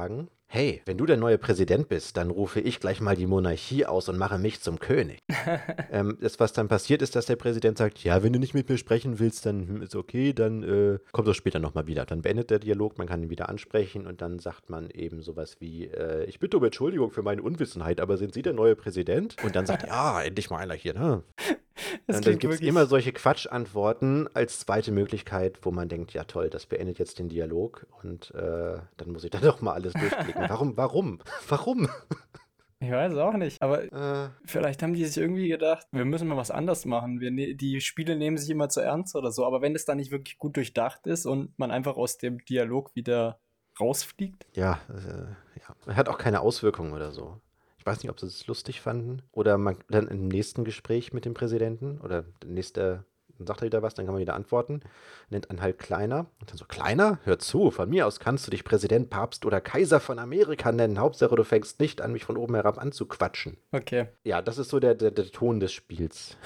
hey, wenn du der neue Präsident bist, dann rufe ich gleich mal die Monarchie aus und mache mich zum König. ähm, das, was dann passiert, ist, dass der Präsident sagt, ja, wenn du nicht mit mir sprechen willst, dann hm, ist okay, dann äh, kommt das später nochmal wieder. Dann beendet der Dialog, man kann ihn wieder ansprechen und dann sagt man eben sowas wie, äh, ich bitte um Entschuldigung für meine Unwissenheit, aber sind Sie der neue Präsident? Und dann sagt er, ja, endlich mal einer hier, ne? Das Und dann klingt gibt es wirklich. immer solche Quatschantworten als zweite Möglichkeit, wo man denkt, ja toll, das beendet jetzt den Dialog und äh, dann muss ich dann doch mal alles durchklicken. Warum, warum, warum? Ich weiß auch nicht, aber Äh, vielleicht haben die sich irgendwie gedacht, wir müssen mal was anders machen. Wir ne die Spiele nehmen sich immer zu ernst oder so, aber wenn es dann nicht wirklich gut durchdacht ist und man einfach aus dem Dialog wieder rausfliegt. ja, äh, ja, hat auch keine Auswirkungen oder so. Ich weiß nicht, ob sie es lustig fanden oder man dann im nächsten Gespräch mit dem Präsidenten oder der nächste, dann sagt er wieder was, dann kann man wieder antworten, nennt einen halt Kleiner und dann so, Kleiner, hör zu, von mir aus kannst du dich Präsident, Papst oder Kaiser von Amerika nennen, Hauptsache du fängst nicht an, mich von oben herab anzuquatschen. Okay. Ja, das ist so der, der, der Ton des Spiels.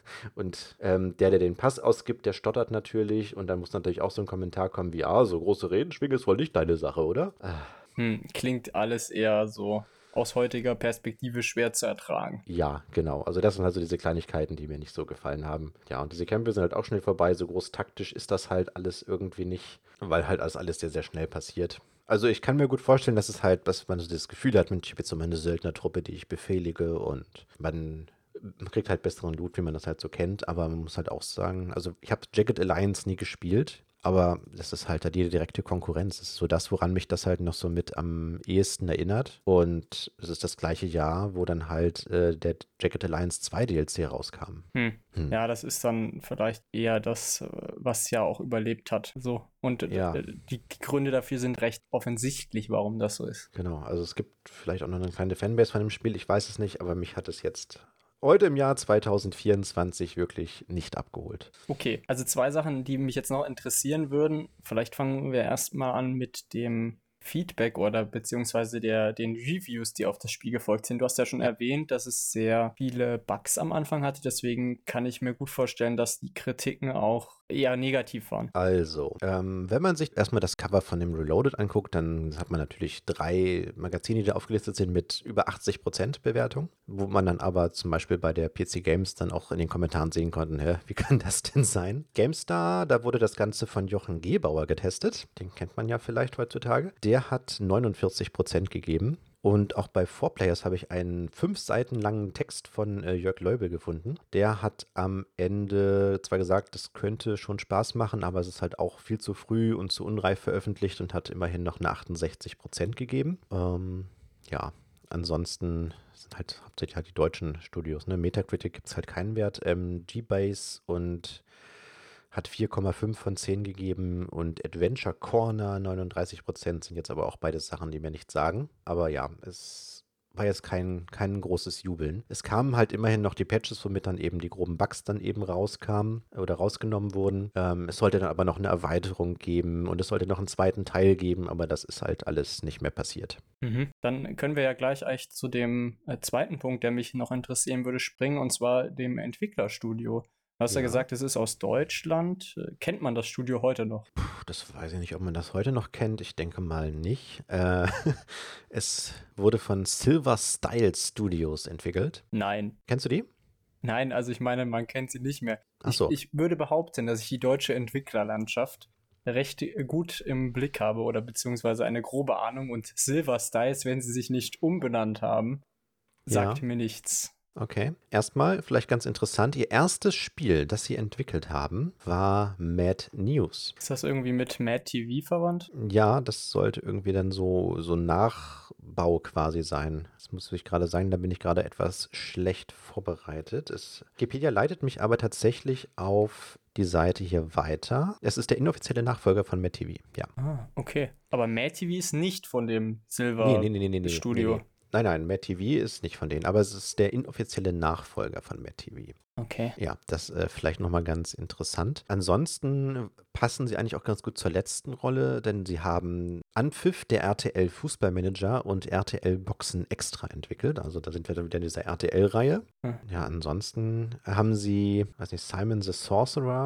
Und ähm, der, der den Pass ausgibt, der stottert natürlich und dann muss natürlich auch so ein Kommentar kommen wie, ah, so große Reden schwingen ist wohl nicht deine Sache, oder? Ah, Hm, klingt alles eher so aus heutiger Perspektive schwer zu ertragen. ja, genau. Also das sind also diese Kleinigkeiten, die mir nicht so gefallen haben. Ja, und diese Kämpfe sind halt auch schnell vorbei. So groß taktisch ist das halt alles irgendwie nicht, weil halt alles, alles sehr, sehr schnell passiert. Also ich kann mir gut vorstellen, dass es halt, dass man so das Gefühl hat, Mensch, ich habe jetzt so meine Söldnertruppe, die ich befehlige und man, man kriegt halt besseren Loot, wie man das halt so kennt, aber man muss halt auch sagen, also ich habe Jagged Alliance nie gespielt, aber das ist halt da die direkte Konkurrenz. Das ist so das, woran mich das halt noch so mit am ehesten erinnert. Und es ist das gleiche Jahr, wo dann halt äh, der Jagged Alliance zwei D L C rauskam. Hm. Hm. Ja, das ist dann vielleicht eher das, äh, was ja auch überlebt hat. So. Und äh, Ja. die, die Gründe dafür sind recht offensichtlich, warum das so ist. Genau, also es gibt vielleicht auch noch eine kleine Fanbase von dem Spiel, ich weiß es nicht, aber mich hat es jetzt heute im Jahr zwanzig vierundzwanzig wirklich nicht abgeholt. Okay, also zwei Sachen, die mich jetzt noch interessieren würden. Vielleicht fangen wir erstmal an mit dem Feedback oder beziehungsweise der, den Reviews, die auf das Spiel gefolgt sind. Du hast ja schon erwähnt, dass es sehr viele Bugs am Anfang hatte, deswegen kann ich mir gut vorstellen, dass die Kritiken auch eher negativ waren. Also, ähm, wenn man sich erstmal das Cover von dem Reloaded anguckt, dann hat man natürlich drei Magazine, die da aufgelistet sind mit über achtzig Prozent Bewertung, wo man dann aber zum Beispiel bei der P C Games dann auch in den Kommentaren sehen konnte, hä, wie kann das denn sein? GameStar, da wurde das Ganze von Jochen Gebauer getestet, den kennt man ja vielleicht heutzutage. Der hat neunundvierzig Prozent gegeben. Und auch bei four Players habe ich einen fünf Seiten langen Text von äh, Jörg Leubel gefunden. Der hat am Ende zwar gesagt, das könnte schon Spaß machen, aber es ist halt auch viel zu früh und zu unreif veröffentlicht und hat immerhin noch eine achtundsechzig Prozent gegeben. Ähm, ja, ansonsten sind halt hauptsächlich halt die deutschen Studios. Ne? Metacritic gibt es halt keinen Wert. Ähm, G-Base und hat vier Komma fünf von zehn gegeben und Adventure Corner neununddreißig Prozent sind jetzt aber auch beides Sachen, die mir nichts sagen. Aber ja, es war jetzt kein, kein großes Jubeln. Es kamen halt immerhin noch die Patches, womit dann eben die groben Bugs dann eben rauskamen oder rausgenommen wurden. Ähm, es sollte dann aber noch eine Erweiterung geben und es sollte noch einen zweiten Teil geben, aber das ist halt alles nicht mehr passiert. Mhm. Dann können wir ja gleich eigentlich zu dem äh, zweiten Punkt, der mich noch interessieren würde, springen, und zwar dem Entwicklerstudio. Du hast ja Ja. gesagt, es ist aus Deutschland. Äh, Kennt man das Studio heute noch? Puh, das weiß ich nicht, ob man das heute noch kennt. Ich denke mal nicht. Äh, es wurde von Silver Style Studios entwickelt. Nein. Kennst du die? Nein, also ich meine, man kennt sie nicht mehr. Ach Ich, so. ich würde behaupten, dass ich die deutsche Entwicklerlandschaft recht äh, gut im Blick habe oder beziehungsweise eine grobe Ahnung, und Silver Styles, wenn sie sich nicht umbenannt haben, sagt Ja. mir nichts. Okay. Erstmal vielleicht ganz interessant. Ihr erstes Spiel, das sie entwickelt haben, war Mad News. Ist das irgendwie mit Mad T V verwandt? Ja, das sollte irgendwie dann so, so ein Nachbau quasi sein. Das muss ich gerade sagen, da bin ich gerade etwas schlecht vorbereitet. Es, Wikipedia leitet mich aber tatsächlich auf die Seite hier weiter. Es ist der inoffizielle Nachfolger von Mad T V, ja. Ah, okay. Aber Mad T V ist nicht von dem Nee, Silver nee, nee, nee, nee, nee, Studio. nee. Nein, nein, Mad T V ist nicht von denen, aber es ist der inoffizielle Nachfolger von Mad T V. Okay. Ja, das äh, vielleicht nochmal ganz interessant. Ansonsten passen sie eigentlich auch ganz gut zur letzten Rolle, denn sie haben Anpfiff, der R T L Fußballmanager und R T L Boxen Extra entwickelt. Also da sind wir dann wieder in dieser R T L-Reihe. Hm. Ja, ansonsten haben sie, weiß nicht, Simon the Sorcerer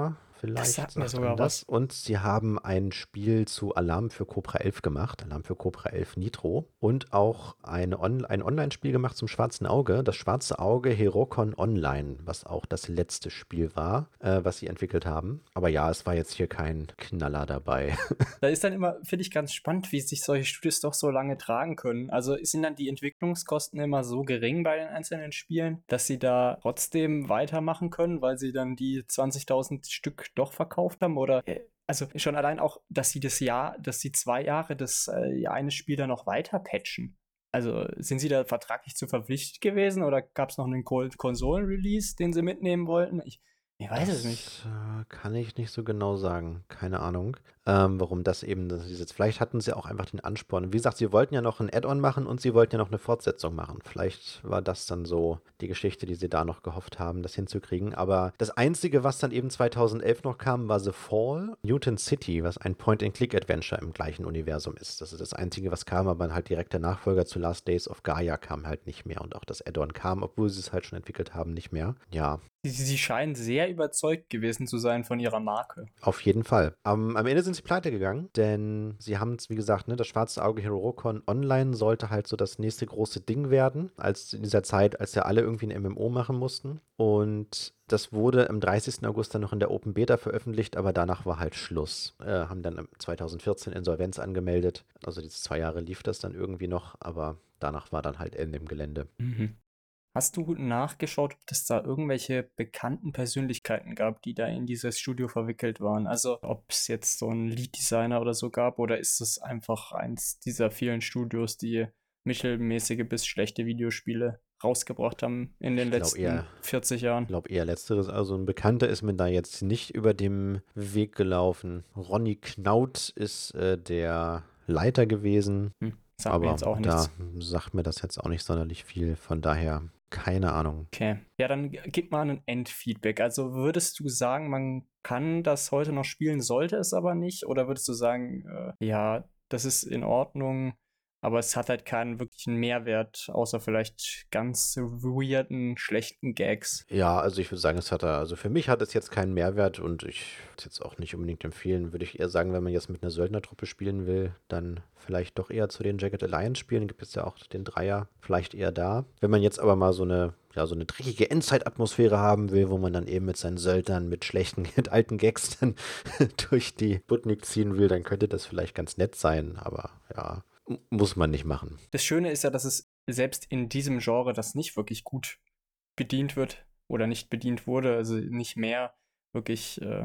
vielleicht sagt mir sagt sogar einem das. was. Und sie haben ein Spiel zu Alarm für Cobra elf gemacht, Alarm für Cobra elf Nitro. Und auch eine On ein Online-Spiel gemacht zum Schwarzen Auge, das Schwarze Auge Herocon Online, was auch das letzte Spiel war, äh, was sie entwickelt haben. Aber ja, es war jetzt hier kein Knaller dabei. Da ist dann immer, finde ich, ganz spannend, wie sich solche Studios doch so lange tragen können. Also sind dann die Entwicklungskosten immer so gering bei den einzelnen Spielen, dass sie da trotzdem weitermachen können, weil sie dann die zwanzigtausend Stück doch verkauft haben? Oder äh, also schon allein auch, dass sie das Jahr, dass sie zwei Jahre das äh, eine Spiel dann noch weiter patchen. Also sind sie da vertraglich zu verpflichtet gewesen oder gab es noch einen Ko- Konsolen-Release, den sie mitnehmen wollten? Ich, ich weiß es nicht. Das äh, kann ich nicht so genau sagen. Keine Ahnung, ähm, warum das eben das ist jetzt. Vielleicht hatten sie auch einfach den Ansporn. Wie gesagt, sie wollten ja noch ein Add-on machen und sie wollten ja noch eine Fortsetzung machen. Vielleicht war das dann so die Geschichte, die sie da noch gehofft haben, das hinzukriegen. Aber das Einzige, was dann eben zweitausendelf noch kam, war The Fall, Newton City, was ein Point-and-Click-Adventure im gleichen Universum ist. Das ist das Einzige, was kam, aber halt direkt der Nachfolger zu Last Days of Gaia kam halt nicht mehr. Und auch das Add-on kam, obwohl sie es halt schon entwickelt haben, nicht mehr. Ja, Sie, sie scheinen sehr überzeugt gewesen zu sein von ihrer Marke. auf jeden Fall. Am, am Ende sind sie pleite gegangen, denn sie haben es, wie gesagt, ne, das Schwarze Auge Herocon Online sollte halt so das nächste große Ding werden, als in dieser Zeit, als ja alle irgendwie ein M M O machen mussten. Und das wurde am dreißigsten August dann noch in der Open Beta veröffentlicht, aber danach war halt Schluss. Äh, haben dann zweitausendvierzehn Insolvenz angemeldet. Also diese zwei Jahre lief das dann irgendwie noch, aber danach war dann halt Ende im Gelände. Mhm. Hast du nachgeschaut, ob es da irgendwelche bekannten Persönlichkeiten gab, die da in dieses Studio verwickelt waren? Also ob es jetzt so einen Lead-Designer oder so gab, oder ist es einfach eins dieser vielen Studios, die mittelmäßige bis schlechte Videospiele rausgebracht haben in den Ich glaube letzten eher, vierzig Ich Jahren? glaube eher letzteres. Also ein Bekannter ist mir da jetzt nicht über dem Weg gelaufen. Ronny Knaut ist äh, der Leiter gewesen, Hm, sagt mir aber jetzt auch da nichts. sagt mir das jetzt auch nicht sonderlich viel. Von daher keine Ahnung. Okay. Ja, dann g- gib mal ein Endfeedback. Also würdest du sagen, man kann das heute noch spielen, sollte es aber nicht? Oder würdest du sagen, äh, ja, das ist in Ordnung, aber es hat halt keinen wirklichen Mehrwert, außer vielleicht ganz weirden, schlechten Gags? Ja, also ich würde sagen, es hat da, also für mich hat es jetzt keinen Mehrwert und ich würde es jetzt auch nicht unbedingt empfehlen. Würde ich eher sagen, wenn man jetzt mit einer Söldnertruppe spielen will, dann vielleicht doch eher zu den Jagged Alliance spielen. Gibt es ja auch den Dreier, vielleicht eher da. Wenn man jetzt aber mal so eine, ja, so eine dreckige Endzeit-Atmosphäre haben will, wo man dann eben mit seinen Söldnern mit schlechten, mit alten Gags dann durch die Butnik ziehen will, dann könnte das vielleicht ganz nett sein, aber ja, m- muss man nicht machen. Das Schöne ist ja, dass es selbst in diesem Genre, das nicht wirklich gut bedient wird oder nicht bedient wurde, also nicht mehr wirklich, äh,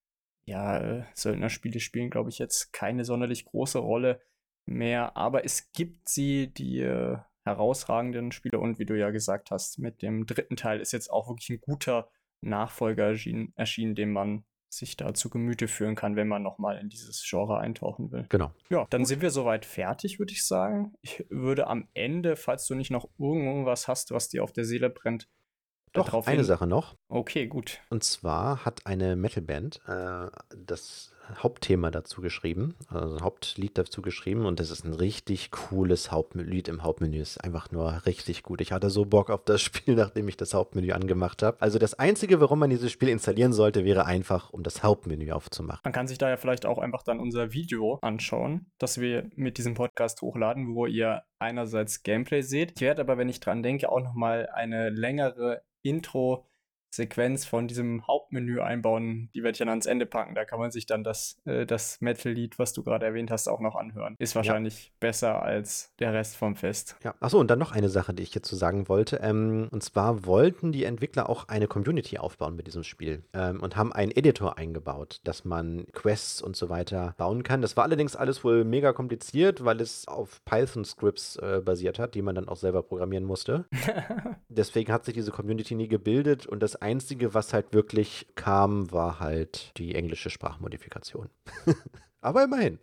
ja, äh, Söldnerspiele spielen, glaube ich, jetzt keine sonderlich große Rolle mehr. Aber es gibt sie, die äh, herausragenden Spiele. Und wie du ja gesagt hast, mit dem dritten Teil ist jetzt auch wirklich ein guter Nachfolger erschienen, erschienen den man sich da zu Gemüte führen kann, wenn man nochmal in dieses Genre eintauchen will. Genau. Ja, dann Gut. sind wir soweit fertig, würde ich sagen. Ich würde am Ende, falls du nicht noch irgendwas hast, was dir auf der Seele brennt, Doch, darauf eine hin. Sache noch. Okay, gut. Und zwar hat eine Metalband äh, das Hauptthema dazu geschrieben, also ein Hauptlied dazu geschrieben und das ist ein richtig cooles Hauptlied im Hauptmenü. Ist einfach nur richtig gut. Ich hatte so Bock auf das Spiel, nachdem ich das Hauptmenü angemacht habe. Also das Einzige, warum man dieses Spiel installieren sollte, wäre einfach, um das Hauptmenü aufzumachen. Man kann sich da ja vielleicht auch einfach dann unser Video anschauen, das wir mit diesem Podcast hochladen, wo ihr einerseits Gameplay seht. Ich werde aber, wenn ich dran denke, auch nochmal eine längere Intro-Sequenz von diesem Hauptmenü einbauen. Die werde ich dann ans Ende packen. Da kann man sich dann das, äh, das Metal-Lied, was du gerade erwähnt hast, auch noch anhören. Ist Ja. wahrscheinlich besser als der Rest vom Fest. Ja, achso, und dann noch eine Sache, die ich jetzt so sagen wollte. Ähm, und zwar wollten die Entwickler auch eine Community aufbauen mit diesem Spiel ähm, und haben einen Editor eingebaut, dass man Quests und so weiter bauen kann. Das war allerdings alles wohl mega kompliziert, weil es auf Python-Scripts äh, basiert hat, die man dann auch selber programmieren musste. Deswegen hat sich diese Community nie gebildet und das Einzige, was halt wirklich kam, war halt die englische Sprachmodifikation. Aber immerhin.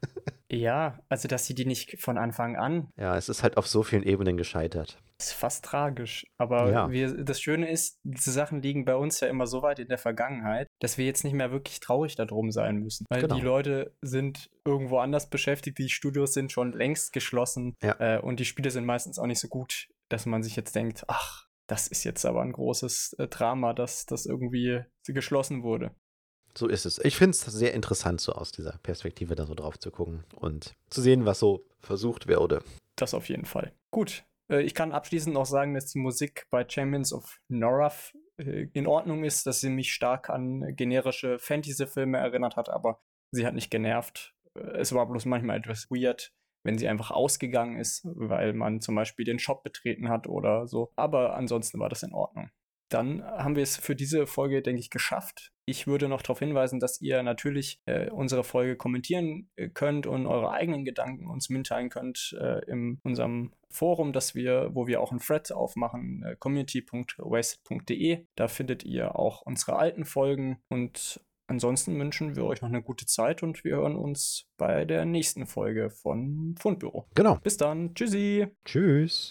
Ja, also dass sie die nicht von Anfang an, Ja, es ist halt auf so vielen Ebenen gescheitert. ist fast tragisch. Aber Ja. wir, das Schöne ist, diese Sachen liegen bei uns ja immer so weit in der Vergangenheit, dass wir jetzt nicht mehr wirklich traurig darum sein müssen. Weil Genau. die Leute sind irgendwo anders beschäftigt, die Studios sind schon längst geschlossen Ja. äh, und die Spiele sind meistens auch nicht so gut, dass man sich jetzt denkt, ach, das ist jetzt aber ein großes äh, Drama, dass das irgendwie geschlossen wurde. So ist es. Ich finde es sehr interessant, so aus dieser Perspektive da so drauf zu gucken und zu sehen, was so versucht wurde. Das auf jeden Fall. Gut. Äh, ich kann abschließend noch sagen, dass die Musik bei Champions of Norath äh, in Ordnung ist, dass sie mich stark an generische Fantasy-Filme erinnert hat, aber sie hat nicht genervt. Äh, es war bloß manchmal etwas weird, wenn sie einfach ausgegangen ist, weil man zum Beispiel den Shop betreten hat oder so. Aber ansonsten war das in Ordnung. Dann haben wir es für diese Folge, denke ich, geschafft. Ich würde noch darauf hinweisen, dass ihr natürlich äh, unsere Folge kommentieren äh, könnt und eure eigenen Gedanken uns mitteilen könnt äh, in unserem Forum, das wir, wo wir auch einen Thread aufmachen, äh, community punkt wasted punkt de. Da findet ihr auch unsere alten Folgen und ansonsten wünschen wir euch noch eine gute Zeit und wir hören uns bei der nächsten Folge von Fundbüro. Genau. Bis dann. Tschüssi. Tschüss.